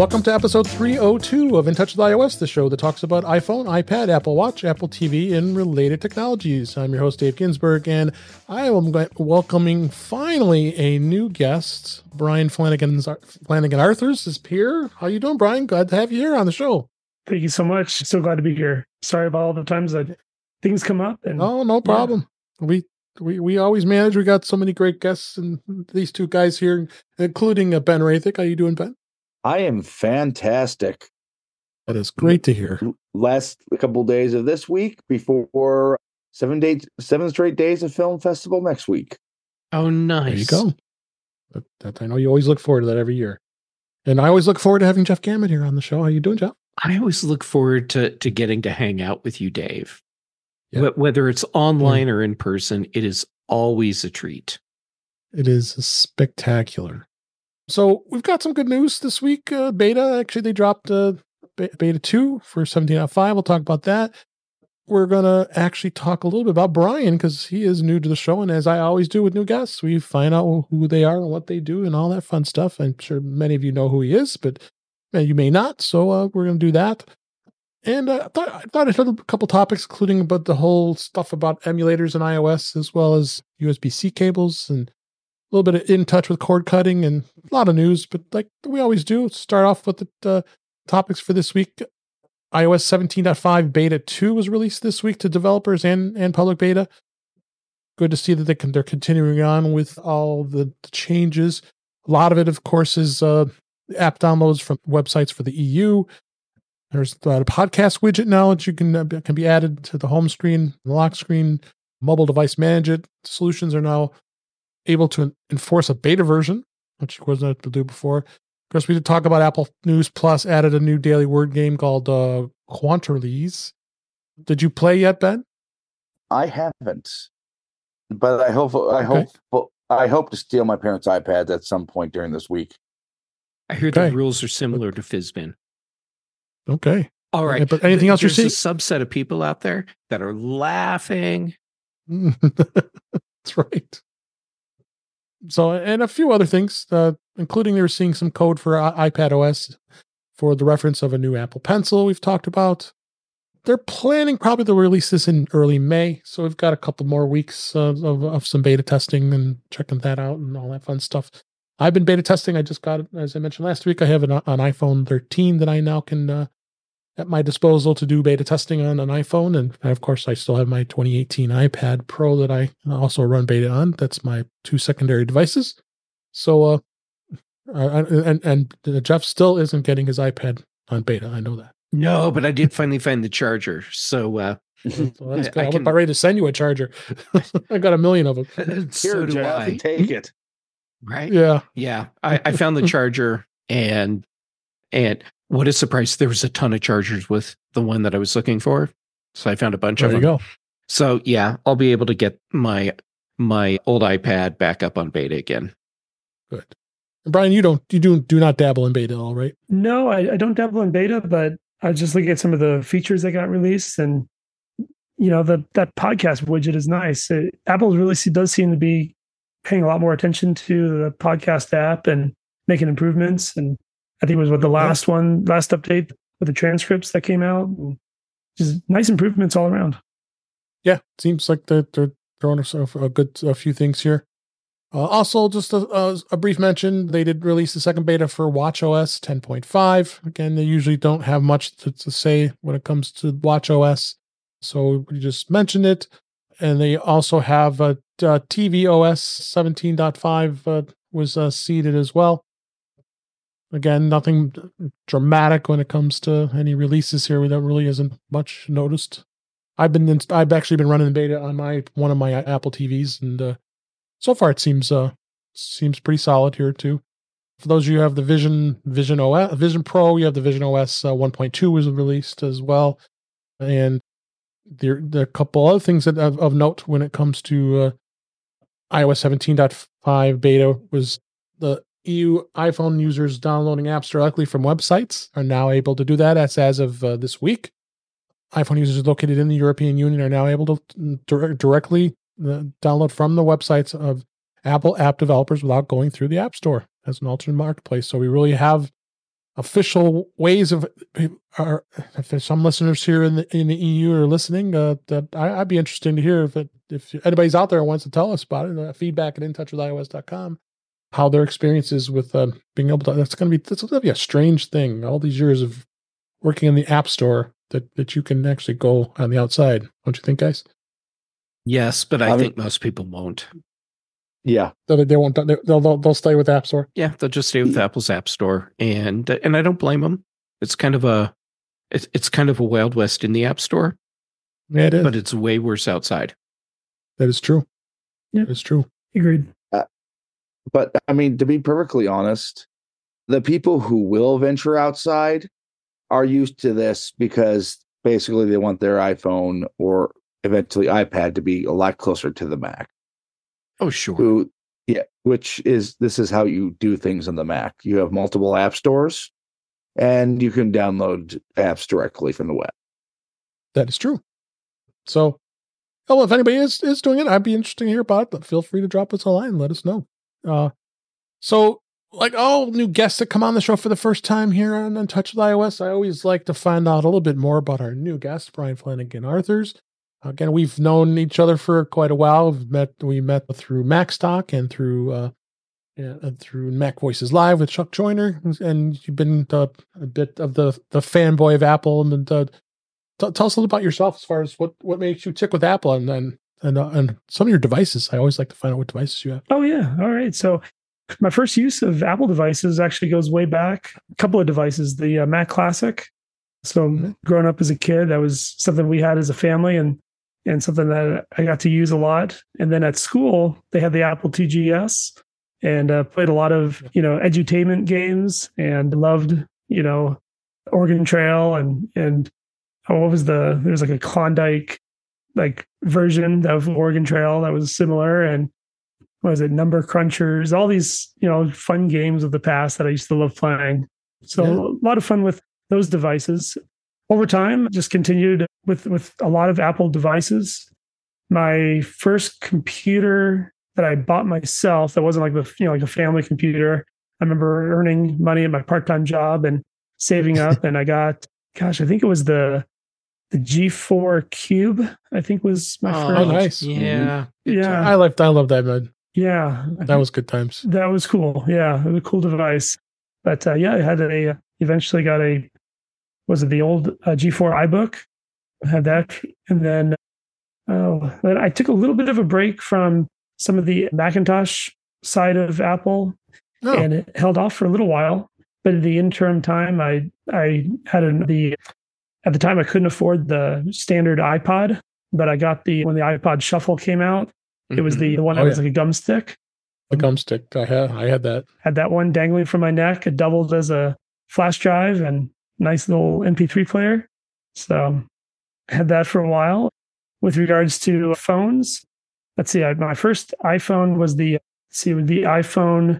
Welcome to episode 302 of In Touch with iOS, the show that talks about iPhone, iPad, Apple Watch, Apple TV, and related technologies. I'm your host, Dave Ginsburg, and I am welcoming finally a new guest. Brian Flanagan Arthurs is here. How you doing, Brian? Glad to have you here on the show. Thank you so much. So glad to be here. Sorry about all the times that things come up. Oh, no problem. Yeah. We always manage. We got so many great guests, and these two guys here, including Ben Rathick. How you doing, Ben? I am fantastic. That is great to hear. Last couple of days of this week before 7 straight days of film festival next week. Oh, nice. There you go. That I know you always look forward to that every year. And I always look forward to having Jeff Gamet here on the show. How you doing, Jeff? I always look forward to getting to hang out with you, Dave. Yeah. Whether it's online or in person, it is always a treat. It is spectacular. So we've got some good news this week. Beta, actually, they dropped Beta 2 for 17.5. We'll talk about that. We're going to actually talk a little bit about Brian because he is new to the show. And as I always do with new guests, we find out who they are and what they do and all that fun stuff. I'm sure many of you know who he is, but you may not. So we're going to do that. And I thought I had a couple topics, including about the whole stuff about emulators and iOS, as well as USB-C cables and a little bit of in touch with cord cutting and a lot of news. But like we always do, start off with the topics for this week. iOS 17.5 Beta 2 was released this week to developers and public beta. Good to see that they're continuing on with all the changes. A lot of it, of course, is app downloads from websites for the EU. There's a podcast widget now that you can be added to the home screen, the lock screen, mobile device management solutions are now able to enforce a beta version, which of course not able to do before. Of course, we did talk about Apple News Plus added a new daily word game called Quanterlies. Did you play yet, Ben? I haven't, but I hope to steal my parents' iPads at some point during this week. I hear the rules are similar to Fizzbin. Okay. All right. But anything else you're seeing? There's a subset of people out there that are laughing. That's right. So, and a few other things, including they were seeing some code for iPad OS for the reference of a new Apple Pencil we've talked about. They're planning probably to release this in early May. So we've got a couple more weeks of some beta testing and checking that out and all that fun stuff. I've been beta testing. I just got it, as I mentioned last week. I have an iPhone 13 that I now can at my disposal to do beta testing on an iPhone. And of course, I still have my 2018 iPad Pro that I also run beta on. That's my two secondary devices. So, and Jeff still isn't getting his iPad on beta. I know that. No, but I did finally find the charger. So, so that's good. I'm about ready to send you a charger. I got 1 million of them. So do I. Take it. Right? Yeah. I found the charger and what a surprise. There was a ton of chargers with the one that I was looking for. So I found a bunch of them. There you go. So yeah, I'll be able to get my old iPad back up on beta again. Good. And Brian, you do not dabble in beta at all, right? No, I don't dabble in beta, but I just look at some of the features that got released, and that podcast widget is nice. Apple really does seem to be paying a lot more attention to the podcast app and making improvements. And I think it was the last update with the transcripts that came out. Just nice improvements all around. Yeah, seems like they're throwing a few things here. Also, just a brief mention, they did release the second beta for watchOS 10.5. Again, they usually don't have much to say when it comes to watchOS, so we just mentioned it. And they also have tvOS 17.5 was seeded as well. Again, nothing dramatic when it comes to any releases here. That really isn't much noticed. I've actually been running the beta on one of my Apple TVs, and so far it seems pretty solid here too. For those of you who have the Vision Pro, you have the Vision OS 1.2 was released as well, and there are a couple other things that of note when it comes to iOS 17.5 beta was the EU iPhone users downloading apps directly from websites are now able to do that as of this week. iPhone users located in the European Union are now able to directly download from the websites of Apple app developers without going through the App Store as an alternate marketplace. So we really have official ways of if some listeners here in the EU are listening, that I'd be interested to hear if anybody's out there who wants to tell us about it. Feedback at intouchwithios.com, how their experiences with being able to. That's going to be a strange thing. All these years of working in the App Store, that you can actually go on the outside. Don't you think, guys? Yes, but I think most people won't. Yeah, They won't. They'll stay with App Store. Yeah, they'll just stay with Apple's App Store, and I don't blame them. It's kind of a Wild West in the App Store. Yeah, it is, but it's way worse outside. That is true. Yeah, it's true. Agreed. But I mean, to be perfectly honest, the people who will venture outside are used to this because basically they want their iPhone or eventually iPad to be a lot closer to the Mac. Oh, sure. This is how you do things on the Mac. You have multiple app stores and you can download apps directly from the web. That is true. So, if anybody is doing it, I'd be interested to hear about it, but feel free to drop us a line and let us know. So, like all new guests that come on the show for the first time here on Touch with iOS, I always like to find out a little bit more about our new guests, Brian Flanagan Arthurs. Again, we've known each other for quite a while. We met through MacStock and through Mac Voices Live with Chuck Joyner, and you've been a bit of the fanboy of Apple. And tell us a little about yourself as far as what makes you tick with Apple and some of your devices. I always like to find out what devices you have. Oh yeah, all right. So my first use of Apple devices actually goes way back. A couple of devices, the Mac Classic. So growing up as a kid, that was something we had as a family and something that I got to use a lot. And then at school, they had the Apple TGS and played a lot of, edutainment games and loved, Oregon Trail and what was there was like a Klondike version of Oregon Trail that was similar. And what was it? Number Crunchers, all these, fun games of the past that I used to love playing. So a lot of fun with those devices. Over time, just continued with a lot of Apple devices. My first computer that I bought myself, that wasn't like a family computer. I remember earning money at my part-time job and saving up, and I got, I think it was the G4 Cube. I think was my first. Oh, nice! Yeah, yeah. I love that, man. Yeah, that was good times. That was cool. Yeah, it was a cool device. But I had eventually got the old G4 iBook. I had that. And then I took a little bit of a break from some of the Macintosh side of Apple and it held off for a little while. But in the interim time, I had at the time I couldn't afford the standard iPod, but I got when the iPod Shuffle came out. It was the one that was like a gum stick. The gum stick. I had that. Had that one dangling from my neck. It doubled as a flash drive and nice little MP3 player. So I had that for a while. With regards to phones, let's see, my first iPhone was the iPhone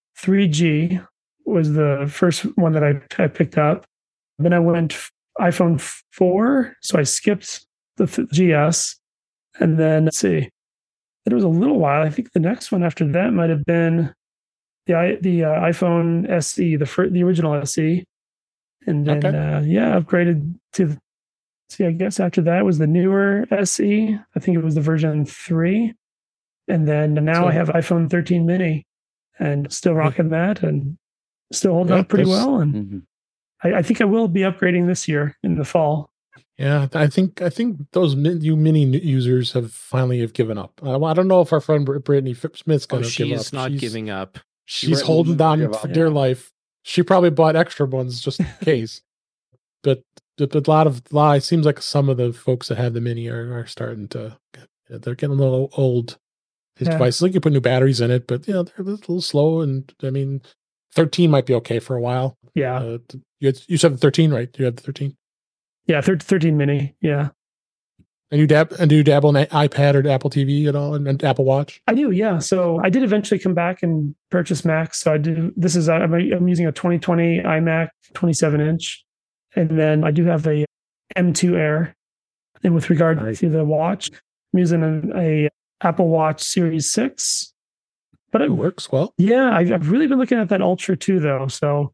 3G was the first one that I picked up. Then I went iPhone 4, so I skipped the GS. And then let's see, it was a little while. I think the next one after that might have been the iPhone SE, the original SE. And then, upgraded to, I guess after that was the newer SE. I think it was the version 3. And then now I have iPhone 13 mini and still rocking that and still holding up pretty well. And I think I will be upgrading this year in the fall. Yeah, I think those you mini users have given up. I don't know if our friend Brittany Smith's going to give up. She's not giving up. She's holding on for dear life. She probably bought extra ones just in case. But a lot, it seems like some of the folks that have the mini are starting to, they're getting a little old. His devices, like you put new batteries in it, but they're a little slow. And I mean, 13 might be okay for a while. Yeah. You said the 13, right? You have the 13? Yeah, 13 mini. Yeah. And do you dabble in iPad or Apple TV at all and Apple Watch? I do, yeah. So I did eventually come back and purchase Macs. So I'm using a 2020 iMac 27-inch. And then I do have a M2 Air. And with regard to the watch, I'm using a Apple Watch Series 6. But it works well. Yeah, I've really been looking at that Ultra too, though. So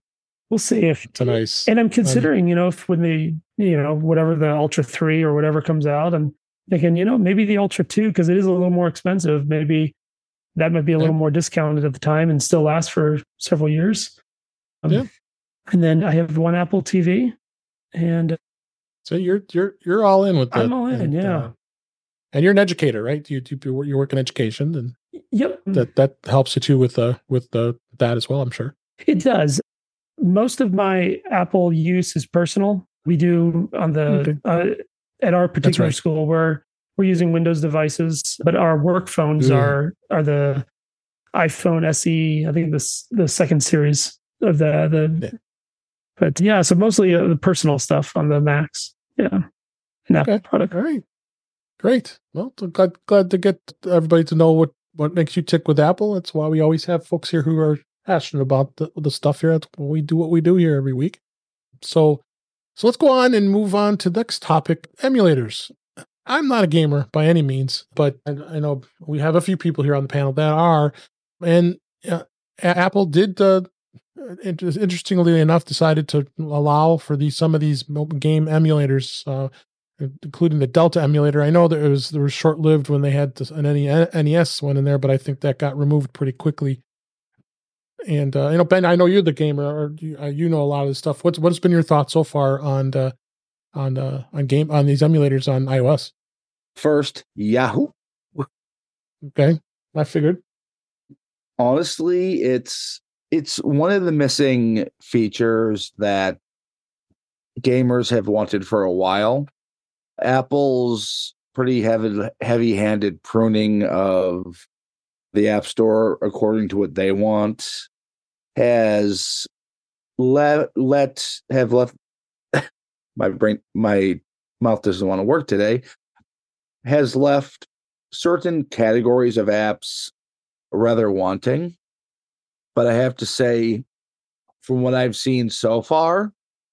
we'll see if It's a nice. And I'm considering, if when the, whatever the Ultra 3 or whatever comes out, I'm thinking, maybe the Ultra 2, because it is a little more expensive. Maybe that might be a little more discounted at the time and still last for several years. Yeah. And then I have one Apple TV, and so you're all in with that. I'm all in, yeah. And you're an educator, right? You work in education, and yep, that helps you too with that as well, I'm sure. It does. Most of my Apple use is personal. We do on the at our particular school where we're using Windows devices, but our work phones are the iPhone SE. I think the second series of But yeah, so mostly the personal stuff on the Macs. Yeah, an Apple product. All right, great. Well, glad to get everybody to know what makes you tick with Apple. That's why we always have folks here who are passionate about the stuff here. That's why we do what we do here every week. So let's go on and move on to the next topic: emulators. I'm not a gamer by any means, but I know we have a few people here on the panel that are, and Apple did. Interestingly enough, decided to allow for some of these game emulators, including the Delta emulator. I know there was short-lived when they had an NES one in there, but I think that got removed pretty quickly. And Ben, I know you're the gamer, or you know a lot of this stuff. What's been your thoughts so far on these emulators on iOS? First, Yahoo. Okay, I figured. Honestly, it's one of the missing features that gamers have wanted for a while. Apple's pretty heavy-handed pruning of the App Store, according to what they want, has left my mouth doesn't want to work today, has left certain categories of apps rather wanting. But I have to say, from what I've seen so far,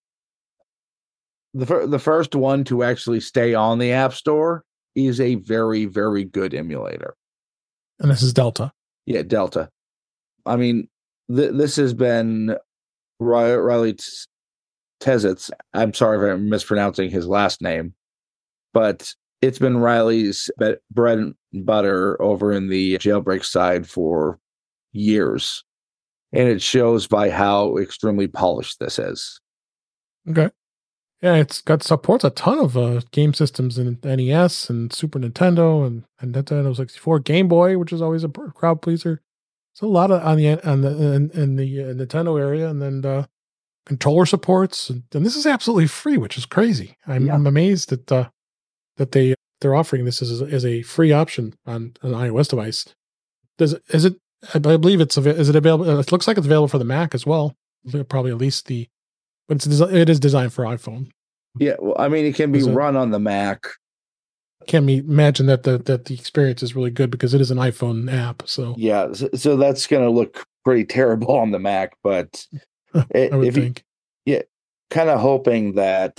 the first one to actually stay on the App Store is a very, very good emulator. And this is Delta. Yeah, Delta. I mean, this has been Riley Tezitz. I'm sorry if I'm mispronouncing his last name, but it's been Riley's bread and butter over in the jailbreak side for years. And it shows by how extremely polished this is. Okay. Yeah, it's got supports a ton of game systems in NES and Super Nintendo and Nintendo 64, Game Boy, which is always a crowd pleaser. It's a lot of on the Nintendo area, and then controller supports, and this is absolutely free, which is crazy. I'm amazed that they're offering this as a free option on an iOS device. Is it? I believe is it available? It looks like it's available for the Mac as well. Probably at least but it is designed for iPhone. Yeah, well, I mean, it can be run on the Mac. Can imagine that the experience is really good because it is an iPhone app. So yeah, so that's going to look pretty terrible on the Mac, but I would think. Kind of hoping that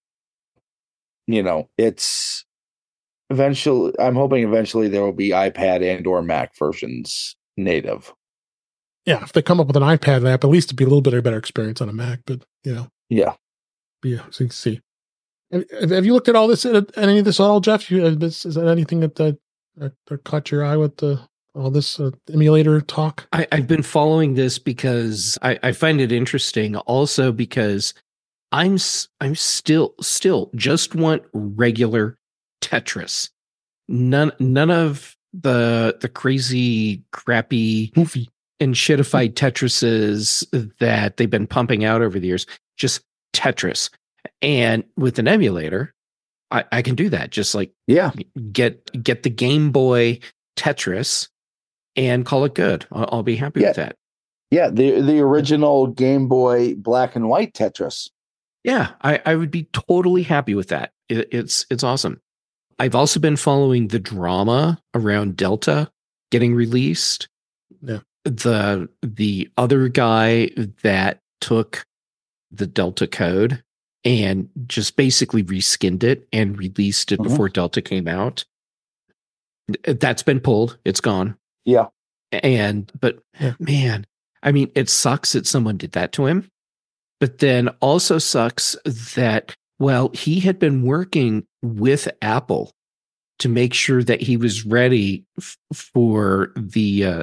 it's eventually. I'm hoping eventually there will be iPad and/or Mac versions native. Yeah, if they come up with an iPad app, at least it'd be a little bit of a better experience on a Mac. But yeah, so you can see. Have you looked at all this? Any of this at all, Jeff? Is that anything that caught your eye with all this emulator talk? I've been following this because I find it interesting. Also, because I'm still just want regular Tetris. None of the crazy, crappy, goofy, and shitified Tetrises that they've been pumping out over the years. Just Tetris. And with an emulator, I can do that. Just like get the Game Boy Tetris and call it good. I'll be happy with that. Yeah, the original Game Boy black and white Tetris. Yeah, I would be totally happy with that. It's awesome. I've also been following the drama around Delta getting released. Yeah. The other guy that took the Delta code and just basically reskinned it and released it before Delta came out. That's been pulled. It's gone. Yeah. Man, I mean, it sucks that someone did that to him. But then also sucks that, well, he had been working with Apple to make sure that he was ready for the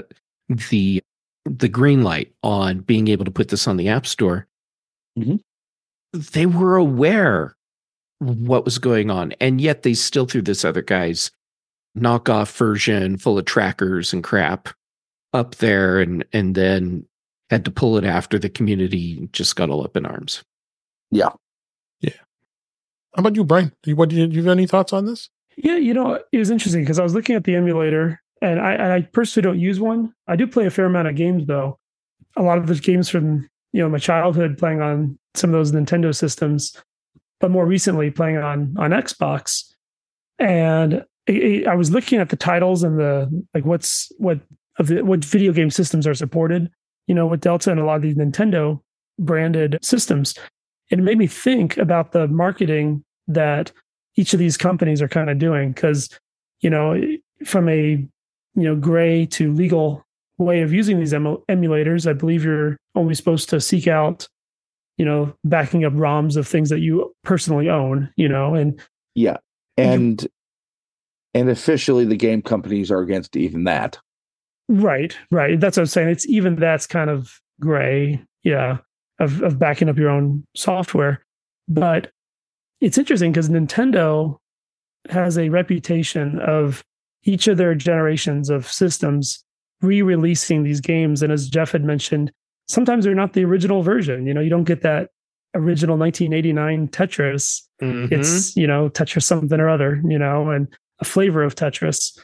green light on being able to put this on the App Store. Mm-hmm. They were aware what was going on, and yet they still threw this other guy's knockoff version full of trackers and crap up there, and then had to pull it after the community just got all up in arms. Yeah. How about you, Brian? Do you have any thoughts on this? Yeah, it was interesting because I was looking at the emulator, and I personally don't use one. I do play a fair amount of games, though. A lot of those games from my childhood, playing on some of those Nintendo systems, but more recently playing on Xbox. And I was looking at the titles and what video game systems are supported, with Delta and a lot of these Nintendo branded systems. It made me think about the marketing that each of these companies are kind of doing, because, from a, gray to legal way of using these emulators, I believe you're only supposed to seek out, backing up ROMs of things that you personally own, and yeah. And officially the game companies are against even that. Right. That's what I'm saying. It's even that's kind of gray, of backing up your own software. But it's interesting because Nintendo has a reputation of each of their generations of systems re-releasing these games. And as Jeff had mentioned, sometimes they're not the original version. You don't get that original 1989 Tetris. Mm-hmm. It's, Tetris something or other, and a flavor of Tetris.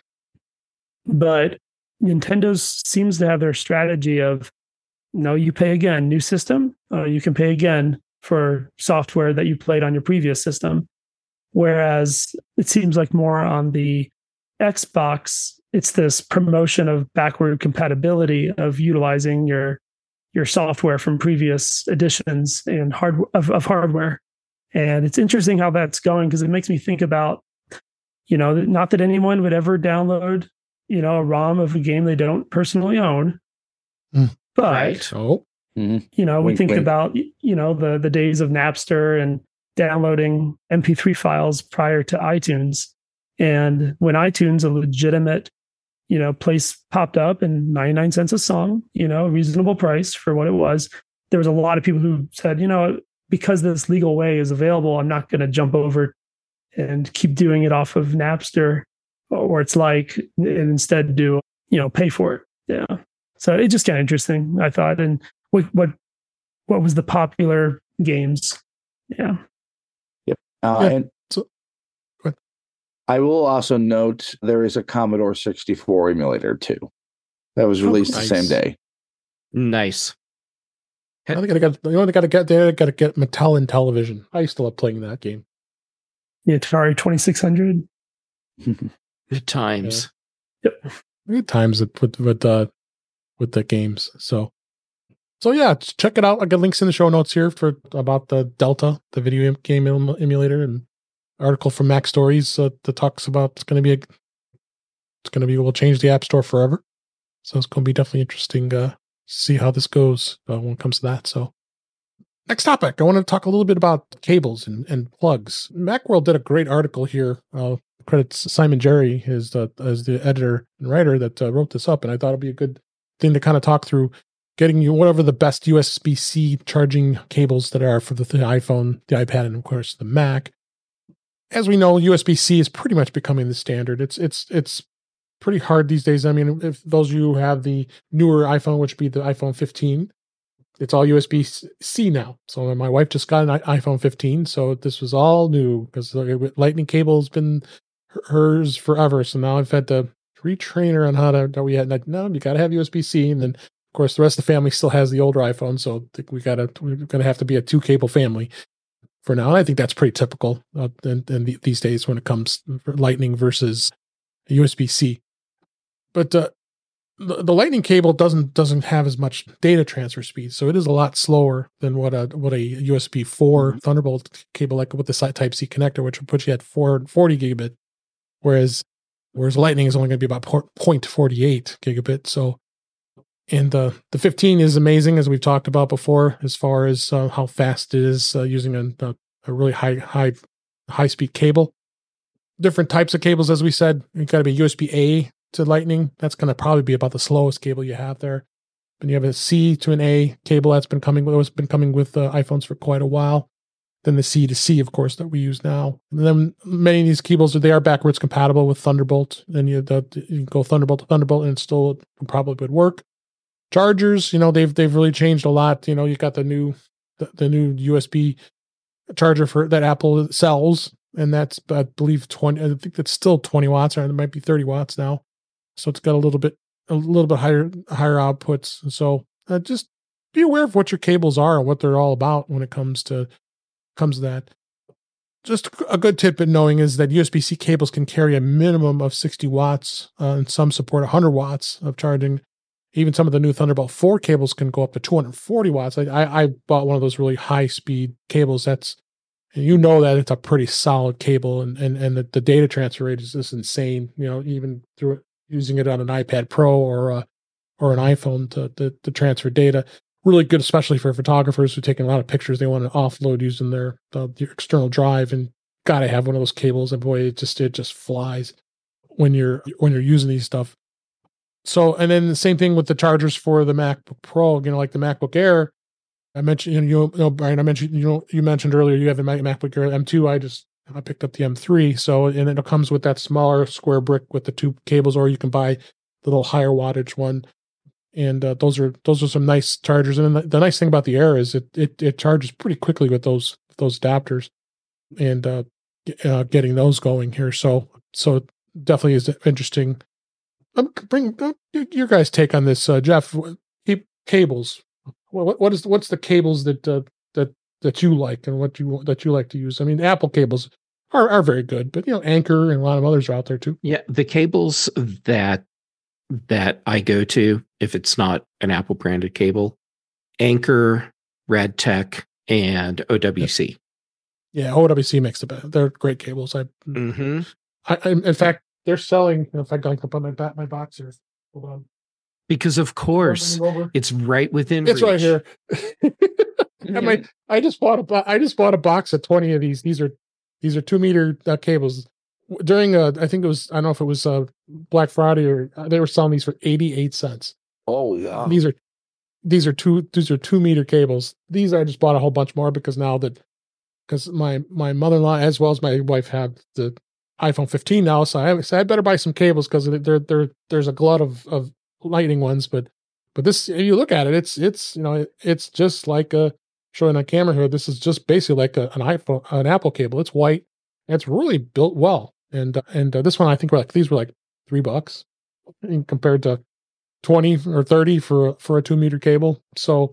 But Nintendo seems to have their strategy of, no, you pay again, new system, you can pay again for software that you played on your previous system. Whereas it seems like more on the Xbox, it's this promotion of backward compatibility of utilizing your software from previous editions and of hardware. And it's interesting how that's going, because it makes me think about, not that anyone would ever download, a ROM of a game they don't personally own. But, right. We think about, the days of Napster and downloading MP3 files prior to iTunes. And when iTunes, a legitimate, place popped up and 99 cents a song, reasonable price for what it was, there was a lot of people who said, because this legal way is available, I'm not going to jump over and keep doing it off of Napster, or it's like, and instead do, pay for it. Yeah. So it's just kind of interesting, I thought. And what was the popular games? Yeah. Yep. And I will also note there is a Commodore 64 emulator too that was released the same day. Nice. I think got to get Mattel and Television. I used to love playing that game. The Atari 2600. Good times. Yep. Good times with the games. So yeah, check it out. I got links in the show notes here about the Delta, the video game emulator, and article from Mac Stories that talks about we'll change the App Store forever. So it's going to be definitely interesting to see how this goes when it comes to that. So next topic, I want to talk a little bit about cables and plugs. Macworld did a great article here. Credits Simon Jerry as the editor and writer that wrote this up, and I thought it'd be a good thing to kind of talk through getting you whatever the best USB-C charging cables that are for the iPhone, the iPad, and of course the Mac. As we know, USB-C is pretty much becoming the standard. It's pretty hard these days. I mean, if those of you who have the newer iPhone, which would be the iPhone 15, it's all USB-C now. So my wife just got an iPhone 15, so this was all new because the Lightning cable has been hers forever. So now I've had to retrain her on how to. We had no, you got to have USB-C, and then of course the rest of the family still has the older iPhone, so I think we're gonna have to be a 2-cable family for now. And I think that's pretty typical in these days when it comes for Lightning versus USB-C. But the Lightning cable doesn't have as much data transfer speed, so it is a lot slower than what a USB 4 Thunderbolt cable, like with the Type-C connector, which will put you at 40 gigabit, whereas Lightning is only going to be about 0.48 gigabit. So And the 15 is amazing, as we've talked about before, as far as how fast it is using a really high speed cable. Different types of cables, as we said. You've got to be USB-A to Lightning. That's going to probably be about the slowest cable you have there. Then you have a C to an A cable that's been coming with iPhones for quite a while. Then the C to C, of course, that we use now. And then many of these cables, they are backwards compatible with Thunderbolt. Then you can go Thunderbolt to Thunderbolt, and it still probably would work. Chargers, they've really changed a lot. You got the new USB charger for that Apple sells, and that's, I believe, 20. I think that's still 20 watts, or it might be 30 watts now. So it's got a little bit higher outputs. So just be aware of what your cables are and what they're all about when it comes to that. Just a good tip in knowing is that USB-C cables can carry a minimum of 60 watts, and some support 100 watts of charging. Even some of the new Thunderbolt 4 cables can go up to 240 watts. I bought one of those really high-speed cables. And that it's a pretty solid cable, and the data transfer rate is just insane. Even through it, using it on an iPad Pro or an iPhone to transfer data. Really good, especially for photographers who are taking a lot of pictures. They want to offload using their external drive, and got to have one of those cables. And boy, it just flies when you're using these stuff. So, and then the same thing with the chargers for the MacBook Pro, like the MacBook Air. I mentioned, Brian, you mentioned earlier you have the MacBook Air M2. I picked up the M3. So, and it comes with that smaller square brick with the two cables, or you can buy the little higher wattage one. And those are some nice chargers. And then the nice thing about the Air is it charges pretty quickly with those adapters, and getting those going here. So definitely is interesting. Bring your guys' take on this, Jeff. Cables. What's the cables that you like and that you like to use? I mean, Apple cables are very good, but Anchor and a lot of others are out there too. Yeah, the cables that I go to, if it's not an Apple branded cable, Anchor, Radtech, and OWC. Yeah, OWC makes the best. They're great cables. I in fact, they're selling. In fact, I can put my box here. Hold on. Because of course, it's right within reach. It's right here. Yeah. I just bought a box of 20 of these. These are 2-meter cables. During I think it was, I don't know if it was Black Friday, or they were selling these for 88 cents. Oh yeah. These are 2-meter cables. These I just bought a whole bunch more because my mother-in-law as well as my wife have the iPhone 15 now, so I better buy some cables because there's a glut of Lightning ones, but this, if you look at it, it's just like showing on camera here. This is just basically like an Apple cable. It's white, and it's really built well. And this one, I think these were like $3 compared to 20 or 30 for a 2-meter cable. So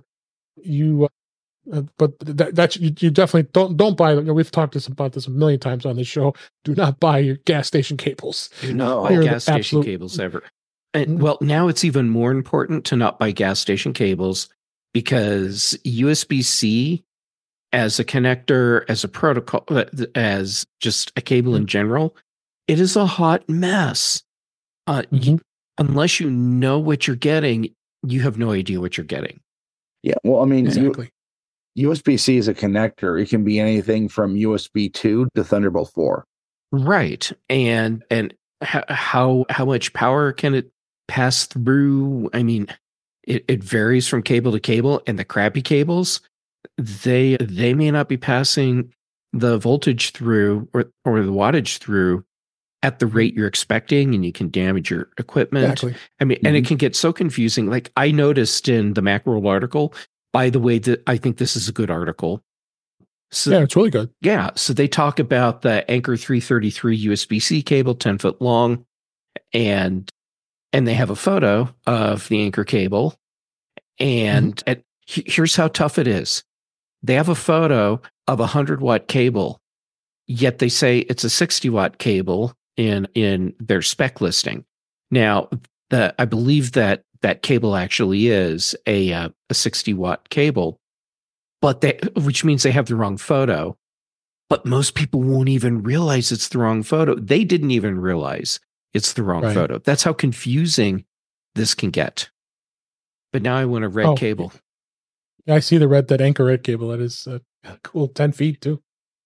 but you definitely don't buy them. We've talked about this a million times on this show. Do not buy your gas station cables. Do not buy gas station cables ever. And well, now it's even more important to not buy gas station cables, because USB-C as a connector, as a protocol, as just a cable in general, it is a hot mess. Unless you know what you're getting, you have no idea what you're getting. Yeah, well, I mean, exactly. USB-C is a connector. It can be anything from USB 2 to Thunderbolt 4. Right. And how much power can it pass through? I mean, it varies from cable to cable, and the crappy cables, they may not be passing the voltage through or the wattage through at the rate you're expecting, and you can damage your equipment. Exactly. I mean, and it can get so confusing. Like I noticed in the Macworld article, by the way, that I think this is a good article. So, yeah, it's really good. Yeah. So they talk about the Anchor 333 USB-C cable, 10 foot long, and they have a photo of the Anchor cable. And here's how tough it is. They have a photo of a 100-watt cable, yet they say it's a 60-watt cable in their spec listing. Now, I believe that cable actually is a 60-watt cable, but which means they have the wrong photo. But most people won't even realize it's the wrong photo. They didn't even realize it's the wrong photo. That's how confusing this can get. but now I want a red cable. Yeah, I see that Anchor red cable. That is cool, 10 feet too.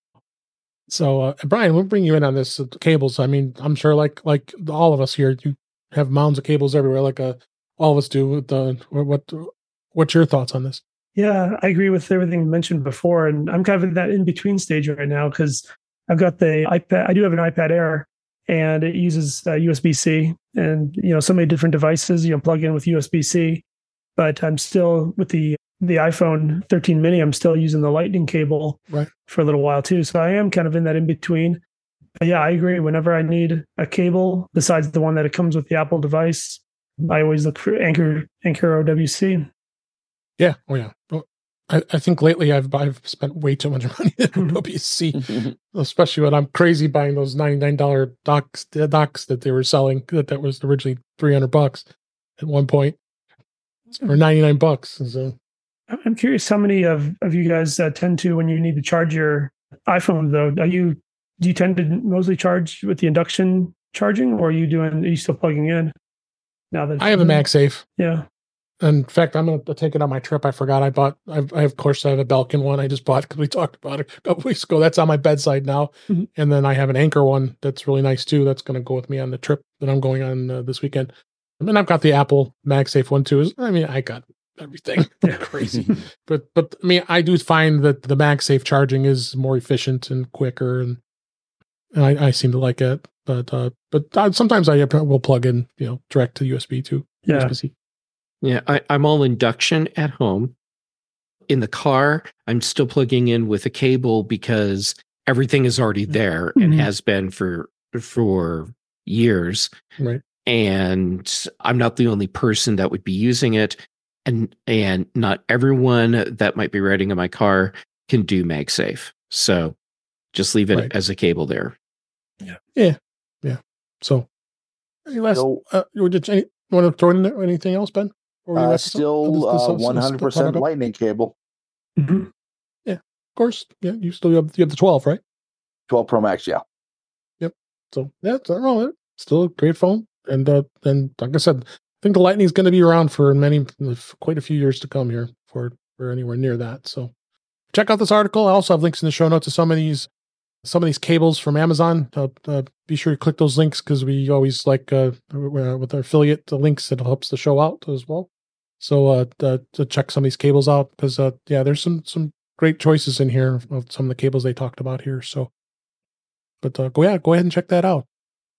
So, Brian, we'll bring you in on this cables. I mean, I'm sure like all of us here, you have mounds of cables everywhere, like all of us do. What's your thoughts on this? Yeah, I agree with everything mentioned before, and I'm kind of in that in between stage right now because I've got the iPad. I do have an iPad Air, and it uses USB-C, and so many different devices. Plug in with USB-C, but I'm still with the iPhone 13 mini. I'm still using the Lightning cable for a little while too. So I am kind of in that in between. But yeah, I agree. Whenever I need a cable besides the one that it comes with the Apple device, I always look for Anchor OWC. Yeah. Oh yeah. Well, I think lately I've spent way too much money on OWC, especially when I'm crazy buying those $99 docks that they were selling. That was originally $300 at one point for $99. So I'm curious how many of you guys tend to, when you need to charge your iPhone, though, do you tend to mostly charge with the induction charging, or are you still plugging in? Now that I have a MagSafe. Yeah. In fact, I'm going to take it on my trip. I forgot I have a Belkin one I just bought because we talked about it a couple weeks ago. That's on my bedside now. Mm-hmm. And then I have an Anchor one that's really nice too. That's going to go with me on the trip that I'm going on this weekend. And I've got the Apple MagSafe one too. I got everything. Crazy. but I mean, I do find that the MagSafe charging is more efficient and quicker, and I seem to like it. But sometimes I will plug in, direct to USB too. Yeah. USB-C. Yeah, I'm all induction at home. In the car, I'm still plugging in with a cable because everything is already there and has been for years. Right. And I'm not the only person that would be using it. And not everyone that might be riding in my car can do MagSafe. So just leave it as a cable there. Yeah. So, any last, you want to throw in there anything else, Ben? Still 100% Lightning cable. Mm-hmm. Yeah, of course. Yeah, you have the 12, right? 12 Pro Max, yeah. Yep. So yeah, it's not wrong. Still a great phone, and like I said, I think the Lightning is going to be around for quite a few years to come here for anywhere near that. So check out this article. I also have links in the show notes to some of these cables from Amazon. Be sure to click those links because we always like with our affiliate links, it helps the show out as well. So to check some of these cables out because there's some great choices in here of some of the cables they talked about here. So, but go ahead and check that out.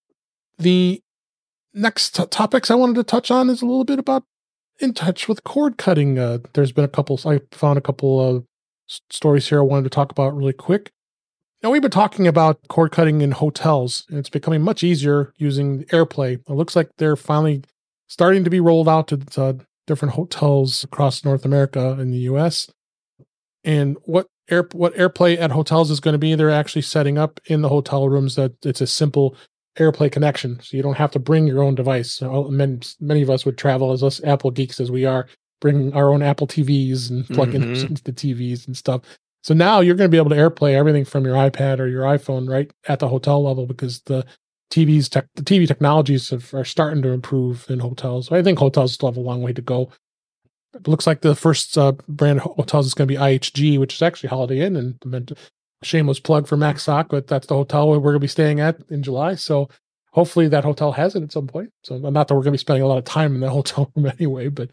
The next topics I wanted to touch on is a little bit about InTouch with cord cutting. There's been I found a couple of stories here I wanted to talk about really quick. Now, we've been talking about cord cutting in hotels, and it's becoming much easier using AirPlay. It looks like they're finally starting to be rolled out to different hotels across North America and the U.S. And what AirPlay at hotels is going to be, they're actually setting up in the hotel rooms that it's a simple AirPlay connection, so you don't have to bring your own device. So many of us would travel, as us Apple geeks as we are, bring our own Apple TVs and plug in into the TVs and stuff. So now you're going to be able to AirPlay everything from your iPad or your iPhone right at the hotel level because the TV technologies are starting to improve in hotels. I think hotels still have a long way to go. It looks like the first brand of hotels is going to be IHG, which is actually Holiday Inn, and shameless plug for MacSock, but that's the hotel where we're going to be staying at in July. So hopefully that hotel has it at some point. So not that we're going to be spending a lot of time in the hotel room anyway, but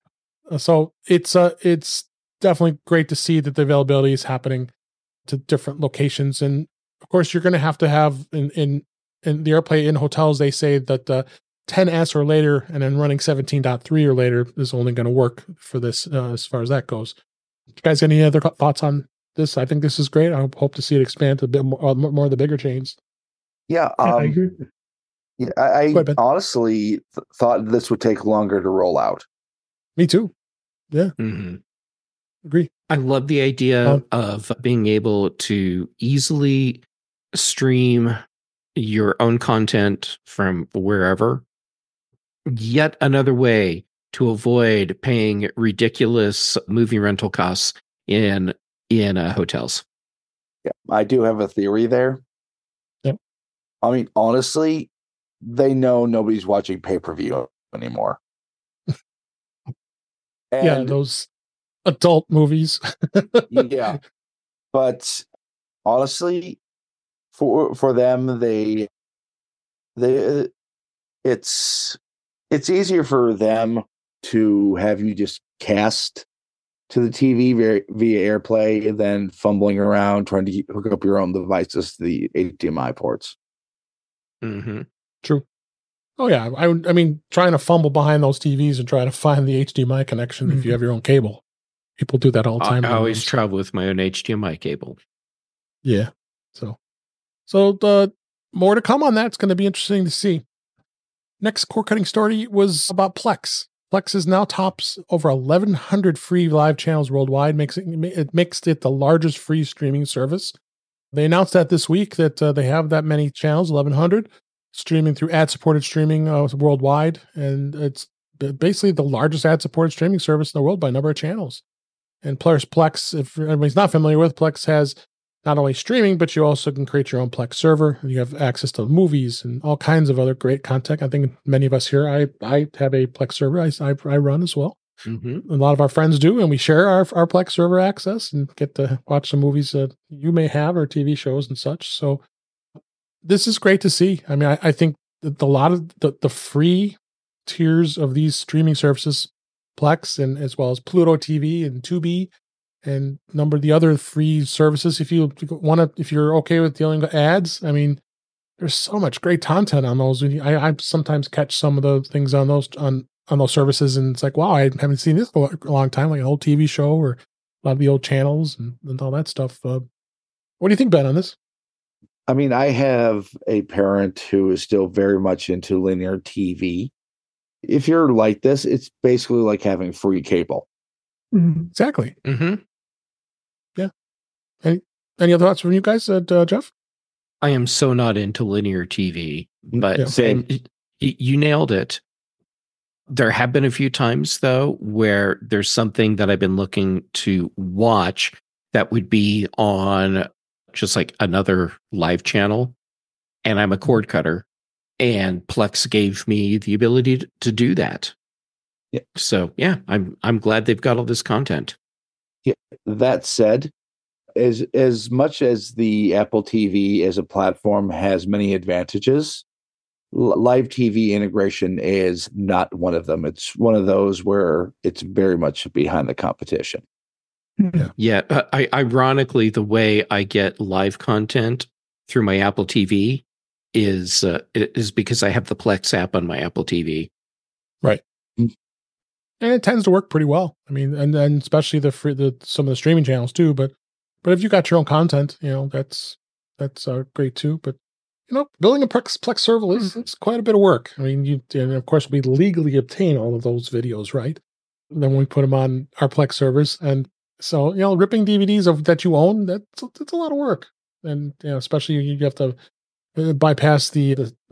so it's definitely great to see that the availability is happening to different locations. And of course, you're going to have in the AirPlay in hotels, they say that 10S or later, and then running 17.3 or later is only going to work for this as far as that goes. You guys, any other thoughts on this? I think this is great. I hope to see it expand to a bit more of the bigger chains. Yeah, I agree. Yeah, I honestly thought this would take longer to roll out. Me too. Yeah. Agree. I love the idea of being able to easily stream your own content from wherever. Yet another way to avoid paying ridiculous movie rental costs in hotels. Yeah, I do have a theory there. Yep. I mean, honestly, they know nobody's watching pay-per-view anymore. And those adult movies. yeah. But honestly, for them, it's easier for them to have you just cast to the TV via AirPlay than fumbling around trying to hook up your own devices to the HDMI ports. Mm-hmm. True. Oh yeah, I mean, trying to fumble behind those TVs and try to find the HDMI connection if you have your own cable. People do that all the time. I always travel with my own HDMI cable. Yeah. So the more to come on that. It's going to be interesting to see. Next cord cutting story was about Plex. Plex is now tops over 1,100 free live channels worldwide. It makes it the largest free streaming service. They announced that this week that they have that many channels, 1,100, streaming through ad-supported streaming worldwide. And it's basically the largest ad-supported streaming service in the world by number of channels. And Plex, if anybody's not familiar with, Plex has not only streaming, but you also can create your own Plex server. You have access to movies and all kinds of other great content. I think many of us here, I have a Plex server I run as well. Mm-hmm. A lot of our friends do, and we share our Plex server access and get to watch some movies that you may have or TV shows and such. So this is great to see. I mean, I think that a lot of the free tiers of these streaming services, Plex and as well as Pluto TV and Tubi and a number of the other free services, if you're okay with dealing with ads, I mean, there's so much great content on those. I sometimes catch some of the things on those services, and it's like, wow, I haven't seen this for a long time, like an old TV show or a lot of the old channels and all that stuff. What do you think, Ben, on this? I mean, I have a parent who is still very much into linear TV. If you're like this, it's basically like having free cable. Mm-hmm. Exactly. Mm-hmm. Yeah. Any other thoughts from you guys, Jeff? I am so not into linear TV, but you nailed it. There have been a few times, though, where there's something that I've been looking to watch that would be on just like another live channel, and I'm a cord cutter, and Plex gave me the ability to do that. Yeah. So yeah, I'm glad they've got all this content. Yeah. That said, as much as the Apple TV as a platform has many advantages, live TV integration is not one of them. It's one of those where it's very much behind the competition. Yeah. Ironically, the way I get live content through my Apple TV is because I have the Plex app on my Apple TV. Right. And it tends to work pretty well. I mean, and then especially some of the streaming channels too. But if you got your own content, that's great too. But building a Plex server it's quite a bit of work. I mean, and of course we legally obtain all of those videos, right? And then we put them on our Plex servers, and so ripping DVDs that you own, that's a lot of work. And especially you have to bypass the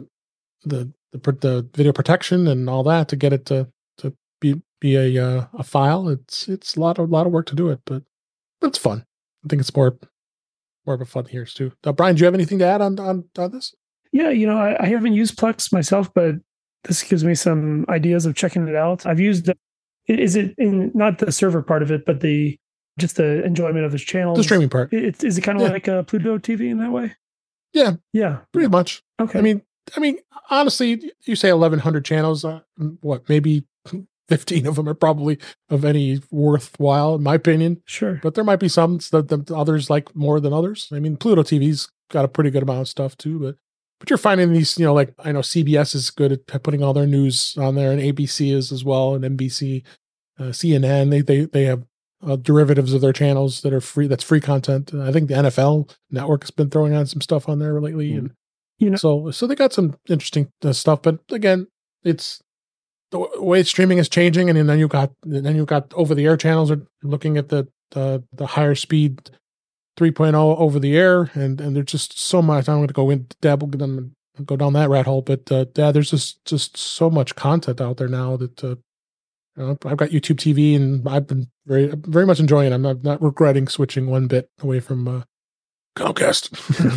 video protection and all that to get it to be a file. It's a lot of work to do it, but it's fun. I think it's more of a fun here too. Brian, do you have anything to add on this? Yeah, I haven't used Plex myself, but this gives me some ideas of checking it out. I've used is it in not the server part of it, but just the enjoyment of his channels, the streaming part. Is it kind of like a Pluto TV in that way? Yeah, pretty much. Okay. I mean, honestly, you say 1,100 channels. Maybe 15 of them are probably of any worthwhile, in my opinion. Sure. But there might be some that others like more than others. I mean, Pluto TV's got a pretty good amount of stuff too, but you're finding these, like I know CBS is good at putting all their news on there, and ABC is as well, and NBC, CNN. They have derivatives of their channels that are free. That's free content. I think the NFL Network has been throwing on some stuff on there lately, and so they got some interesting stuff. But again, it's the way streaming is changing, and then you got over the air channels are looking at the higher speed 3.0 over the air, and there's just so much. I'm going to go down that rat hole, but there's just so much content out there now that I've got YouTube TV, and I've been very very much enjoying it. I'm not regretting switching one bit away from Comcast.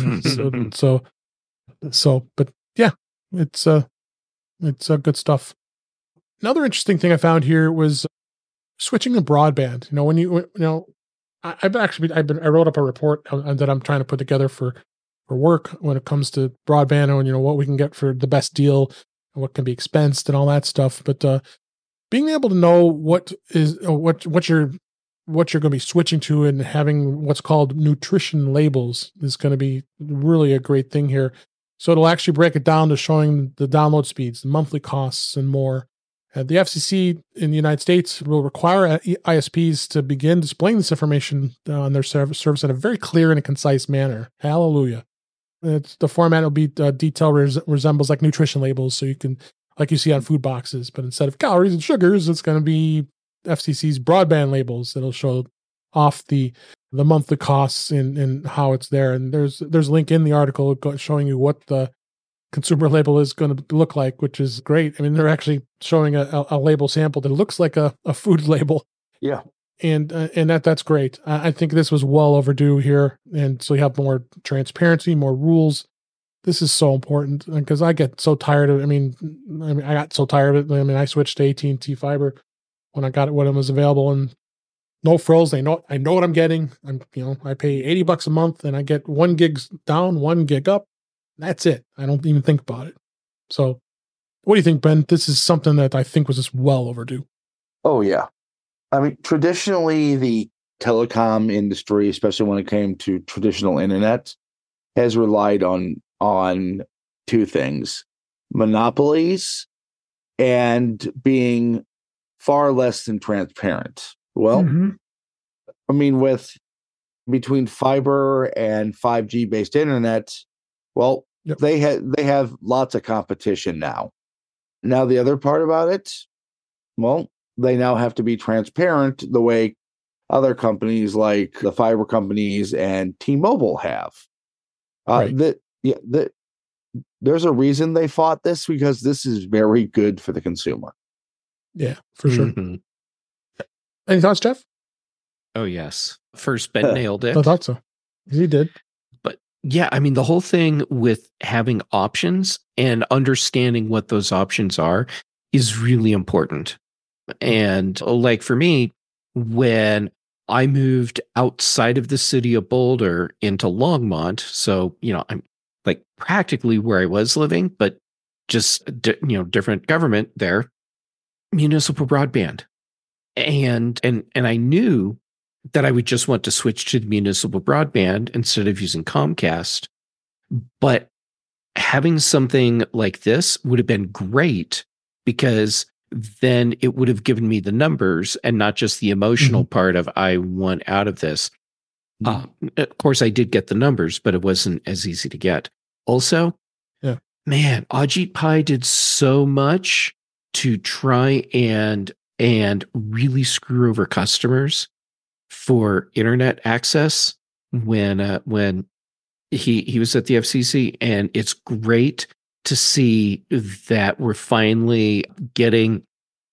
But yeah, it's good stuff. Another interesting thing I found here was switching to broadband. I wrote up a report that I'm trying to put together for work when it comes to broadband and what we can get for the best deal and what can be expensed and all that stuff. But being able to know what you're going to be switching to and having what's called nutrition labels is going to be really a great thing here. So it'll actually break it down to showing the download speeds, the monthly costs, and more. The FCC in the United States will require ISPs to begin displaying this information on their service in a very clear and a concise manner. Hallelujah. The format will be detail resembles like nutrition labels, so you can, like you see on food boxes, but instead of calories and sugars, it's going to be FCC's broadband labels that'll show off the monthly costs and how it's there. And there's a link in the article showing you what the consumer label is going to look like, which is great. I mean, they're actually showing a label sample that looks like a food label. Yeah. And that's great. I think this was well overdue here. And so you have more transparency, more rules. This is so important because I get so tired of it. I mean, I got so tired of it. I mean, I switched to AT&T fiber when I got it when it was available, and no frills. I know what I'm getting. I pay $80 a month and I get 1 gig down, 1 gig up. That's it. I don't even think about it. So what do you think, Ben? This is something that I think was just well overdue. Oh, yeah. I mean, traditionally, the telecom industry, especially when it came to traditional internet, has relied on two things: monopolies and being far less than transparent. Well, I mean, between fiber and 5G based internet, well, yep. they have lots of competition now. Now, the other part about it, well, they now have to be transparent the way other companies like the fiber companies and T-Mobile have. Right. There's a reason they fought this, because this is very good for the consumer. Yeah, for sure. Any thoughts, Jeff? Oh, yes. First, Ben nailed it. I thought so. He did. But yeah, I mean, the whole thing with having options and understanding what those options are is really important. And like for me, when I moved outside of the city of Boulder into Longmont, so, I'm like practically where I was living, but just, different government there, municipal broadband. And I knew that I would just want to switch to the municipal broadband instead of using Comcast. But having something like this would have been great, because then it would have given me the numbers and not just the emotional part of I want out of this. Of course, I did get the numbers, but it wasn't as easy to get. Also, man, Ajit Pai did so much to try and really screw over customers for internet access when he was at the FCC, and it's great to see that we're finally getting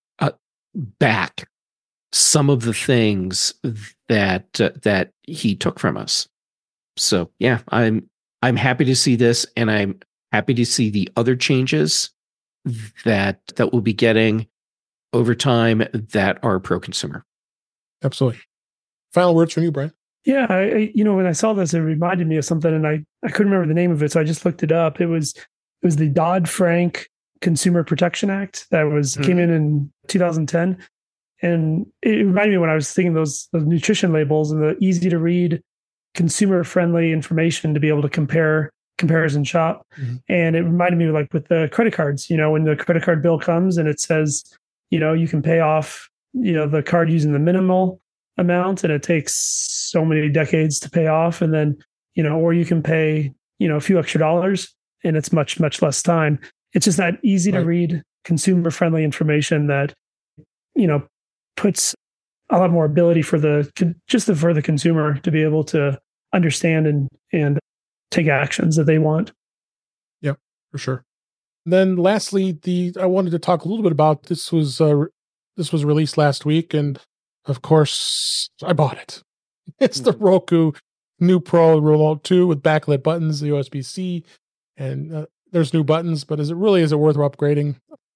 back some of the things that he took from us. So yeah, I'm happy to see this, and I'm happy to see the other changes that we'll be getting over time that are pro-consumer. Absolutely. Final words from you, Brian. Yeah, when I saw this, it reminded me of something, and I couldn't remember the name of it, so I just looked it up. It was the Dodd-Frank Consumer Protection Act that came in 2010, and it reminded me when I was thinking those nutrition labels and the easy to read, consumer friendly information to be able to comparison shop. And it reminded me like with the credit cards, when the credit card bill comes and it says, you can pay off, the card using the minimal amount, and it takes so many decades to pay off. And then, or you can pay, a few extra dollars and it's much, much less time. It's just that easy to read, consumer friendly information that, puts a lot more ability for the consumer to be able to understand and take actions that they want. Yep, for sure. Then lastly, I wanted to talk a little bit about this was released last week, and of course I bought it. It's the Roku New Pro Remote 2 with backlit buttons, the USB-C, and there's new buttons, but is it worth upgrading?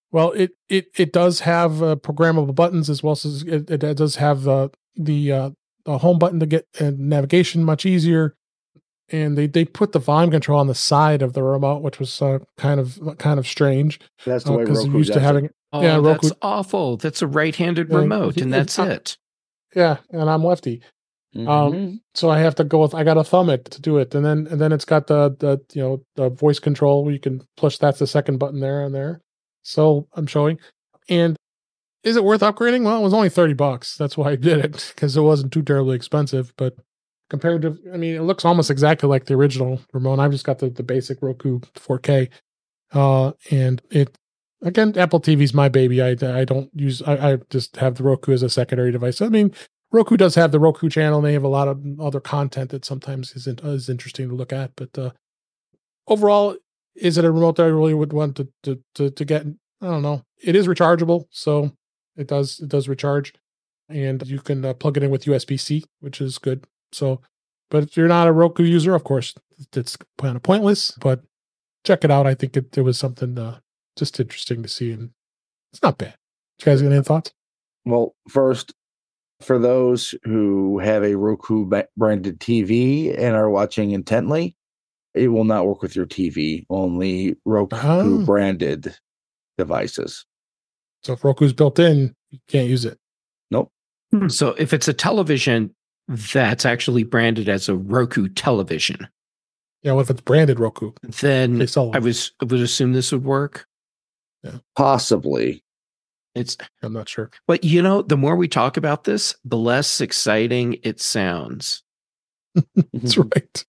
Well, it does have programmable buttons as well as it does have the home button to get navigation much easier. And they put the volume control on the side of the remote, which was kind of strange. That's the way Roku used to having it. Oh, Yeah, Roku. that's awful. That's a right-handed remote, and that's it. Yeah, and I'm lefty. So I have to I got to thumb it to do it, and then it's got the voice control where you can push. That's the second button there and there. So I'm showing, and is it worth upgrading? Well, it was only $30. That's why I did it, because it wasn't too terribly expensive. But compared to, I mean, it looks almost exactly like the original remote. I've just got the basic Roku 4K, and it again, Apple TV's my baby. I don't use. I just have the Roku as a secondary device. I mean, Roku does have the Roku channel, and they have a lot of other content that sometimes is interesting to look at. But overall, is it a remote that I really would want to get? I don't know. It is rechargeable, so it does recharge, and you can plug it in with USB-C, which is good. So, but if you're not a Roku user, of course, it's kind of pointless. But check it out. I think it was something just interesting to see, and it's not bad. You guys got any thoughts? Well, first, for those who have a Roku branded TV and are watching intently, it will not work with your TV. Only Roku branded devices. So if Roku's built in, you can't use it. Nope. So if it's a television that's actually branded as a Roku television, yeah. What if it's branded Roku? Then I would assume this would work. Yeah, possibly. I'm not sure. But the more we talk about this, the less exciting it sounds. That's right.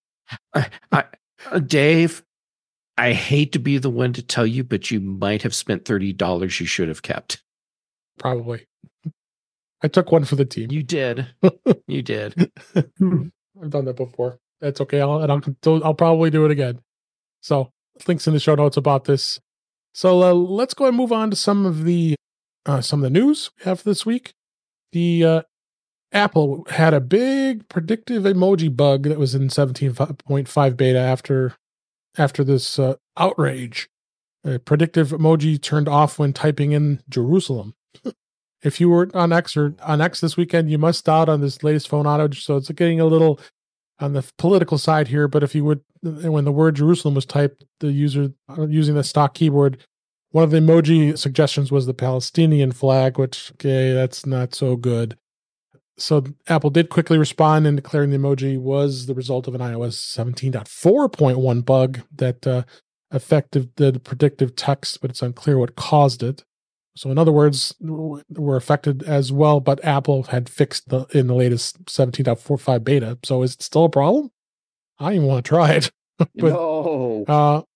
Dave, I hate to be the one to tell you, but you might have spent $30 you should have kept. Probably. I took one for the team. You did. You did. I've done that before. That's okay. I'll probably do it again. So links in the show notes about this. So let's go and move on to some of the news we have this week. The Apple had a big predictive emoji bug that was in 17.5 beta after this outrage. Predictive emoji turned off when typing in Jerusalem. If you were on X this weekend, you missed out on this latest phone outage. So it's getting a little on the political side here. But if you would, when the word Jerusalem was typed, the user using the stock keyboard, one of the emoji suggestions was the Palestinian flag, which, okay, that's not so good. So Apple did quickly respond in declaring the emoji was the result of an iOS 17.4.1 bug that affected the predictive text, but it's unclear what caused it. So in other words, were affected as well, but Apple had fixed in the latest 17.45 beta. So is it still a problem? I don't even want to try it. But, no.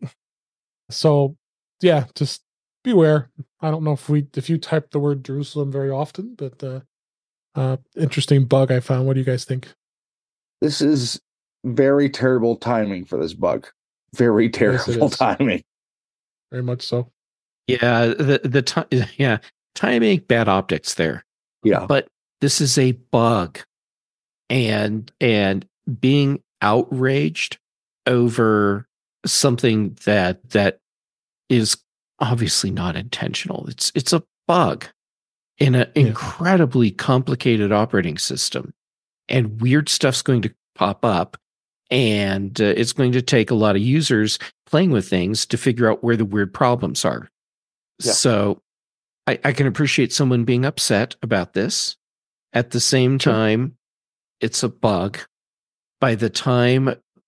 So yeah, just beware. I don't know if you type the word Jerusalem very often, but interesting bug I found. What do you guys think? This is very terrible timing for this bug. Very terrible timing. Very much so. Yeah, timing, bad optics there. Yeah, but this is a bug, and being outraged over something that is obviously not intentional. It's a bug in an incredibly complicated operating system, and weird stuff's going to pop up, and it's going to take a lot of users playing with things to figure out where the weird problems are. Yeah. So I can appreciate someone being upset about this. At the same time, it's a bug. By the time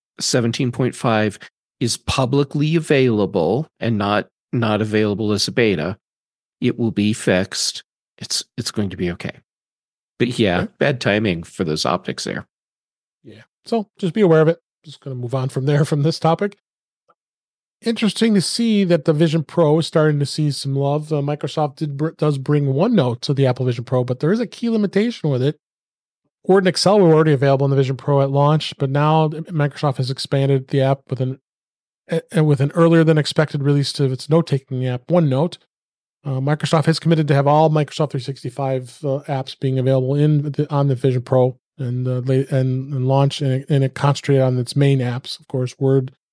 17.5 is publicly available and not available as a beta, it will be fixed. It's going to be okay. But yeah, bad timing for those optics there. Yeah. So just be aware of it. Just going to move on from this topic. Interesting to see that the Vision Pro is starting to see some love. Microsoft does bring OneNote to the Apple Vision Pro, but there is a key limitation with it. Word and Excel were already available in the Vision Pro at launch, but now Microsoft has expanded the app with an earlier than expected release to its note-taking app, OneNote. Microsoft has committed to have all Microsoft 365 apps being available on the Vision Pro and launch, and it concentrated on its main apps, of course, Word,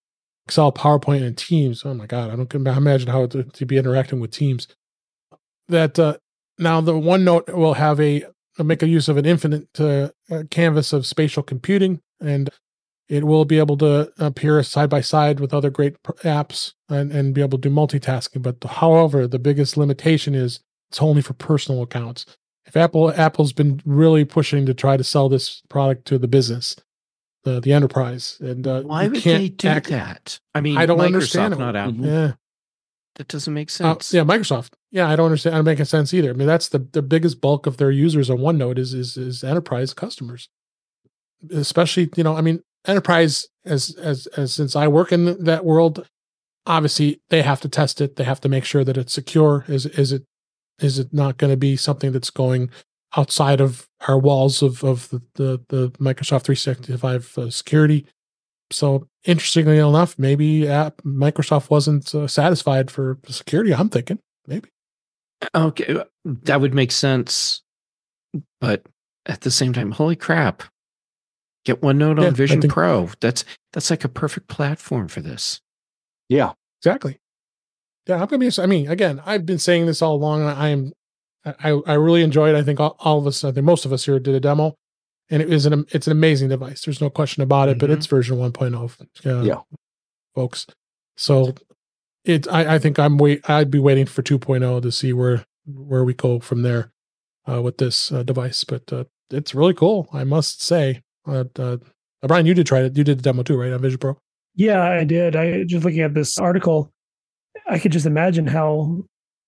Excel, PowerPoint, and Teams. Oh my God, I don't imagine how to be interacting with Teams. That now the OneNote will have make a use of an infinite canvas of spatial computing, and it will be able to appear side by side with other great apps and be able to do multitasking. But however, the biggest limitation is it's only for personal accounts. If Apple's been really pushing to try to sell this product to the business, the enterprise, and why would they do that? I mean, I don't Microsoft, understand. Not Apple. Mm-hmm. Yeah, that doesn't make sense. Yeah, Microsoft. Yeah, I don't understand. I don't make sense either. I mean, that's the biggest bulk of their users on OneNote is enterprise customers, especially I mean, enterprise as since I work in that world, obviously they have to test it. They have to make sure that it's secure. Is it not going to be something that's going outside of our walls of the Microsoft 365 security? So interestingly enough, maybe Microsoft wasn't satisfied for security. I'm thinking maybe. Okay, that would make sense, but at the same time, holy crap! Get OneNote on Vision Pro. That's like a perfect platform for this. Yeah, exactly. Yeah, I'm gonna be. I mean, again, I've been saying this all along. I really enjoyed. I think all of us. I think most of us here did a demo, and it's an amazing device. There's no question about it. But it's version 1.0. Yeah, folks. So I think I'd be waiting for 2.0 to see where we go from there with this device. But it's really cool, I must say. Brian, you did try it. You did the demo too, right, on Vision Pro? Yeah, I did. I just looking at this article, I could just imagine how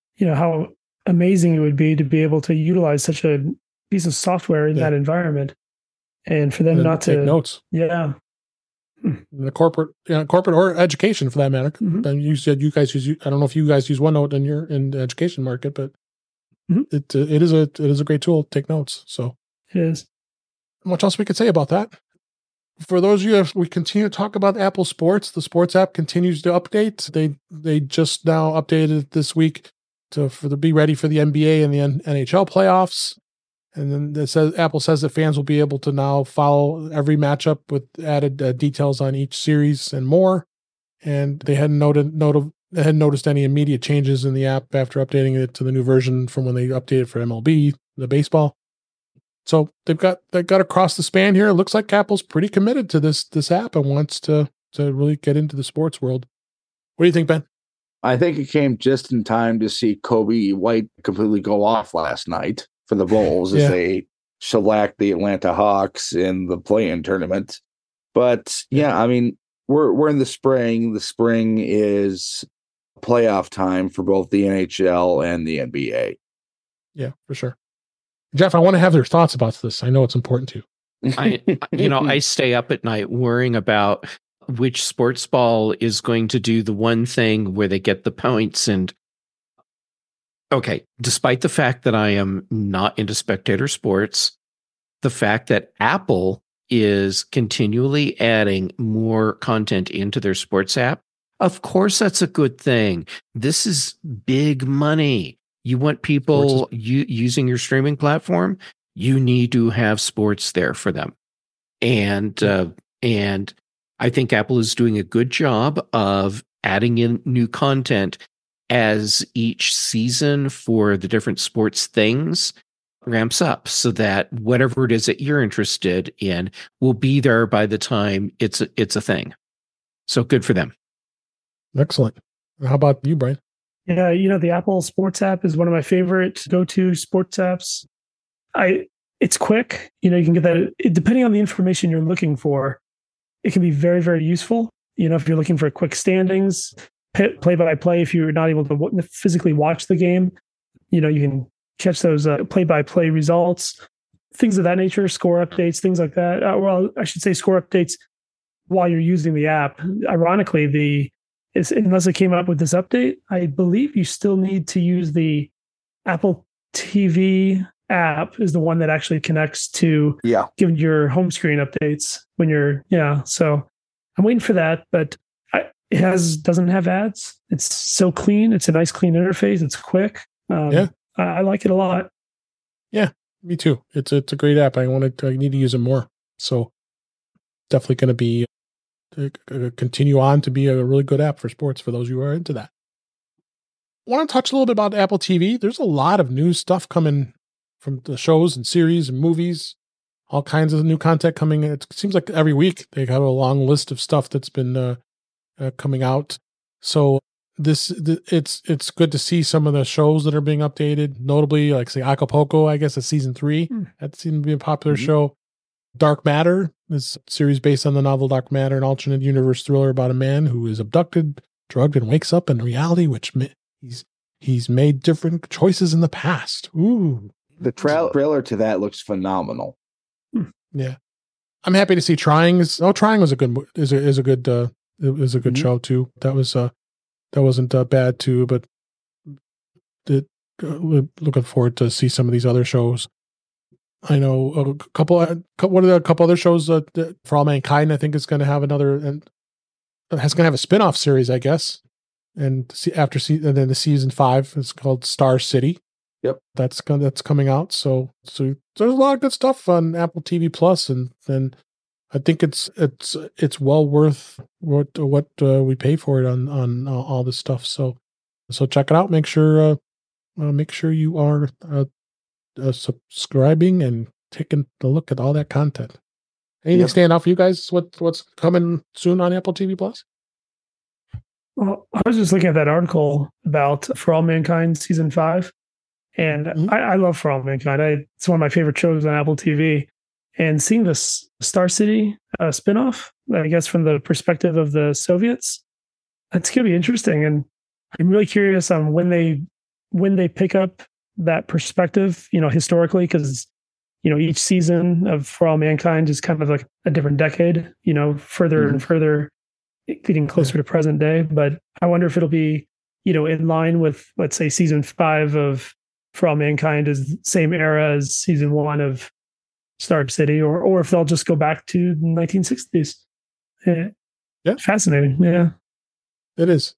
amazing it would be to be able to utilize such a piece of software in that environment, and for them not take to notes. Yeah. The corporate or education for that matter. Mm-hmm. And you said you guys use. I don't know if you guys use OneNote in the education market, but it is a great tool to take notes. So it is. Much else we could say about that. For those of you, we continue to talk about Apple Sports. The Sports app continues to update. They just now updated it this week to be ready for the NBA and the NHL playoffs. And then Apple says that fans will be able to now follow every matchup with added details on each series and more. And they hadn't noticed any immediate changes in the app after updating it to the new version from when they updated for MLB, the baseball. So they got across the span here. It looks like Apple's pretty committed to this app and wants to really get into the sports world. What do you think, Ben? I think it came just in time to see Kobe White completely go off last night for the Bulls as they shellacked the Atlanta Hawks in the play-in tournament. But yeah, I mean, we're in the spring. The spring is playoff time for both the NHL and the NBA. Yeah, for sure. Jeff, I want to have your thoughts about this. I know it's important to you. I stay up at night worrying about which sports ball is going to do the one thing where they get the points. And okay, despite the fact that I am not into spectator sports, the fact that Apple is continually adding more content into their sports app, of course, that's a good thing. This is big money. You want people using your streaming platform, you need to have sports there for them. And I think Apple is doing a good job of adding in new content as each season for the different sports things ramps up, so that whatever it is that you're interested in will be there by the time it's a thing. So good for them. Excellent. How about you, Brian? Yeah, the Apple Sports app is one of my favorite go-to sports apps. It's quick. You can get that depending on the information you're looking for. It can be very, very useful. If you're looking for quick standings, play-by-play, if you're not able to physically watch the game, you can catch those play-by-play results, things of that nature, score updates, things like that. Well, I should say score updates while you're using the app. Ironically, unless it came up with this update, I believe you still need to use the Apple TV app is the one that actually connects to giving your home screen updates when you're, so I'm waiting for that, but it doesn't have ads. It's so clean. It's a nice clean interface. It's quick. I like it a lot. Yeah, me too. It's a great app. I need to use it more. So definitely going to be continue on to be a really good app for sports for those who are into that. I want to touch a little bit about Apple TV. There's a lot of new stuff coming from the shows and series and movies, all kinds of new content coming. It seems like every week they have a long list of stuff that's been coming out. So it's good to see some of the shows that are being updated, notably like say Acapulco, I guess it's season 3. That seemed to be a popular show. Dark Matter is a series based on the novel Dark Matter, an alternate universe thriller about a man who is abducted, drugged, and wakes up in reality, which he's made different choices in the past. Ooh. The trailer to that looks phenomenal. Yeah. I'm happy to see Trying was a good show too. That wasn't bad too, but looking forward to see some of these other shows. I know a couple other shows For All Mankind, I think is going to have a spin-off series, I guess. And and then the season 5 is called Star City. Yep. That's coming out. So there's a lot of good stuff on Apple TV Plus, and I think it's well worth what we pay for it on all this stuff. So check it out. Make sure you are subscribing and taking a look at all that content. Anything stand out for you guys? What's coming soon on Apple TV Plus? Well, I was just looking at that article about For All Mankind season 5, and I love For All Mankind. It's one of my favorite shows on Apple TV. And seeing this Star City spinoff, I guess from the perspective of the Soviets, it's going to be interesting. And I'm really curious on when they pick up that perspective, historically, because, each season of For All Mankind is kind of like a different decade, further and further getting closer to present day. But I wonder if it'll be, in line with, let's say, season 5 of For All Mankind is the same era as season 1 of Star City, or if they'll just go back to the 1960s. Yeah. Fascinating. Yeah. It is.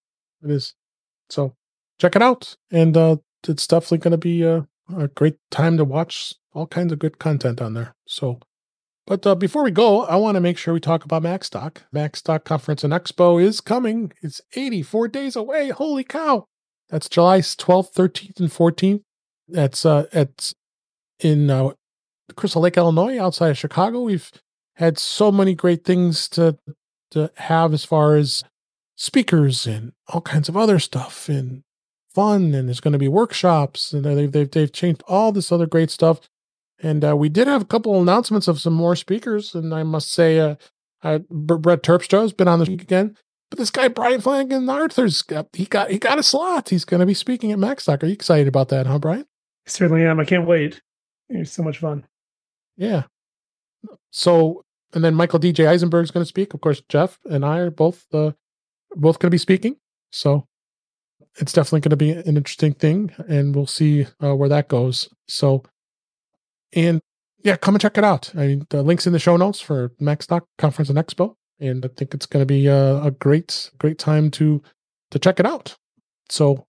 So check it out. And it's definitely going to be a great time to watch all kinds of good content on there. So, but before we go, I want to make sure we talk about MacStock. MacStock Conference and Expo is coming. It's 84 days away. Holy cow. That's July 12th, 13th, and 14th. It's in Crystal Lake, Illinois, outside of Chicago. We've had so many great things to have as far as speakers and all kinds of other stuff and fun. And there's going to be workshops, and they've changed all this other great stuff. And we did have a couple of announcements of some more speakers. And I must say, Brett Terpstra has been on this week again. But this guy Brian Flanagan Arthur's he got a slot. He's going to be speaking at MacStock. Are you excited about that, huh, Brian? I certainly am. I can't wait. It's so much fun. Yeah. So, and then Michael DJ Eisenberg is going to speak. Of course, Jeff and I are both going to be speaking. So it's definitely going to be an interesting thing, and we'll see where that goes. So, and yeah, come and check it out. I mean, the link's in the show notes for MacStock Conference and Expo, and I think it's going to be a great time to check it out. So,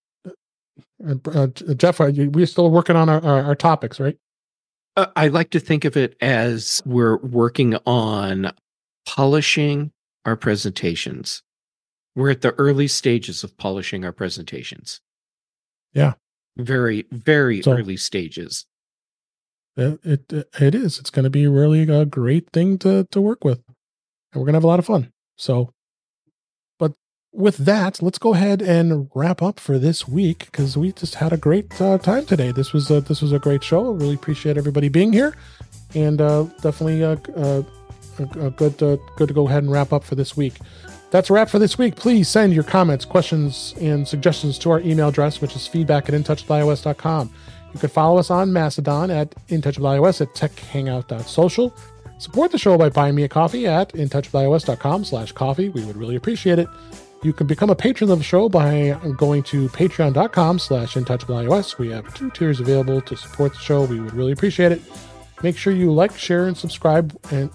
Jeff, we're still working on our topics, right? I like to think of it as we're working on polishing our presentations. We're at the early stages of polishing our presentations. Yeah. Very, very early stages. It is. It's going to be really a great thing to work with. And we're going to have a lot of fun. So, but with that, let's go ahead and wrap up for this week, because we just had a great time today. This was a great show. I really appreciate everybody being here, and definitely good to go ahead and wrap up for this week. That's a wrap for this week. Please send your comments, questions, and suggestions to our email address, which is feedback@intouchwithios.com. You can follow us on Mastodon at intouchwithios, at techhangout.social. Support the show by buying me a coffee at intouchwithios.com/coffee. We would really appreciate it. You can become a patron of the show by going to patreon.com/intouchwithios. We have 2 tiers available to support the show. We would really appreciate it. Make sure you like, share, and subscribe,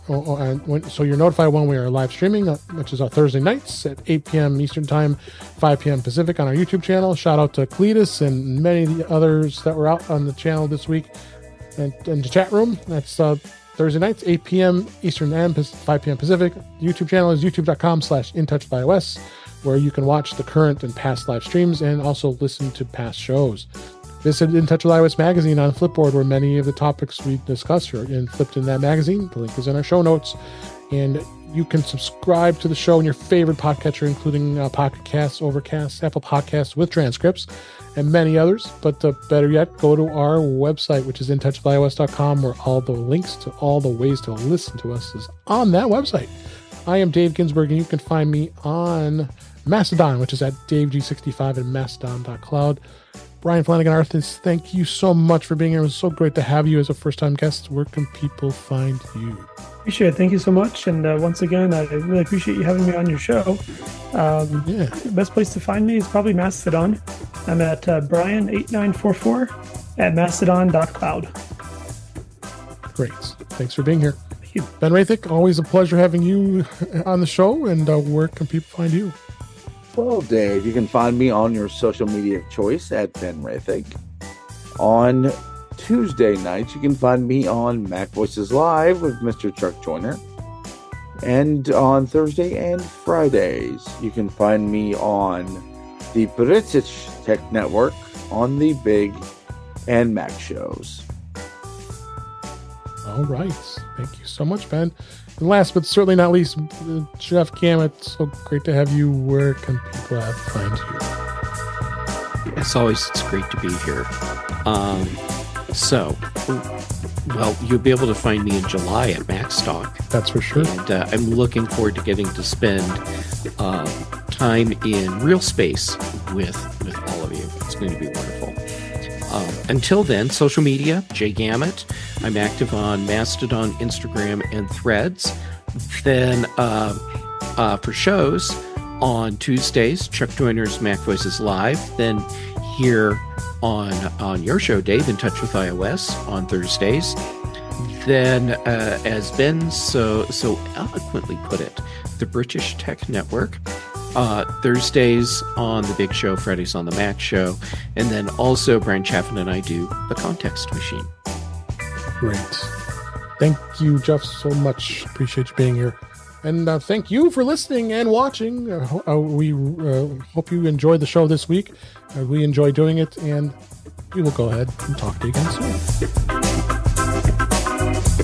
so you're notified when we are live streaming, which is our Thursday nights at 8 p.m. Eastern Time, 5 p.m. Pacific on our YouTube channel. Shout out to Cletus and many of the others that were out on the channel this week and the chat room. That's Thursday nights, 8 p.m. Eastern and 5 p.m. Pacific. The YouTube channel is youtube.com/intouchwithios, where you can watch the current and past live streams and also listen to past shows. Visit In Touch with iOS magazine on Flipboard, where many of the topics we discuss are flipped in that magazine. The link is in our show notes. And you can subscribe to the show in your favorite podcatcher, including Pocket Casts, Overcast, Apple Podcasts with transcripts, and many others. But better yet, go to our website, which is intouchwithios.com, where all the links to all the ways to listen to us is on that website. I am Dave Ginsburg, and you can find me on Mastodon, which is at DaveG65 and Mastodon.cloud. Brian Flanagan Arthas, thank you so much for being here. It was so great to have you as a first-time guest. Where can people find you? Appreciate it. Thank you so much. And once again, I really appreciate you having me on your show. The best place to find me is probably Mastodon. I'm at Brian8944 at Mastodon.cloud. Great. Thanks for being here. Thank you. Ben Rathick, always a pleasure having you on the show. And where can people find you? Well, Dave, you can find me on your social media of choice at Ben Rathick. On Tuesday nights, you can find me on Mac Voices Live with Mr. Chuck Joyner. And on Thursday and Fridays, you can find me on the British Tech Network on the Big and Mac shows. All right. Thank you so much, Ben. And last but certainly not least, Jeff Gamet, so great to have you. Where can people find you? As always, it's great to be here. You'll be able to find me in July at MacStock. That's for sure. And I'm looking forward to getting to spend time in real space with all of you. It's going to be wonderful. Until then, social media, Jay Gamet. I'm active on Mastodon, Instagram, and Threads. Then for shows, on Tuesdays, Chuck Joyner's Mac Voices Live. Then here on your show, Dave, In Touch with iOS on Thursdays. Then, as Ben so eloquently put it, the British Tech Network. Thursdays on The Big Show, Fridays on The Mac Show, and then also Brian Chaffin and I do The Context Machine. Great. Thank you, Jeff, so much. Appreciate you being here. And thank you for listening and watching. We hope you enjoyed the show this week. We enjoy doing it, and we will go ahead and talk to you again soon.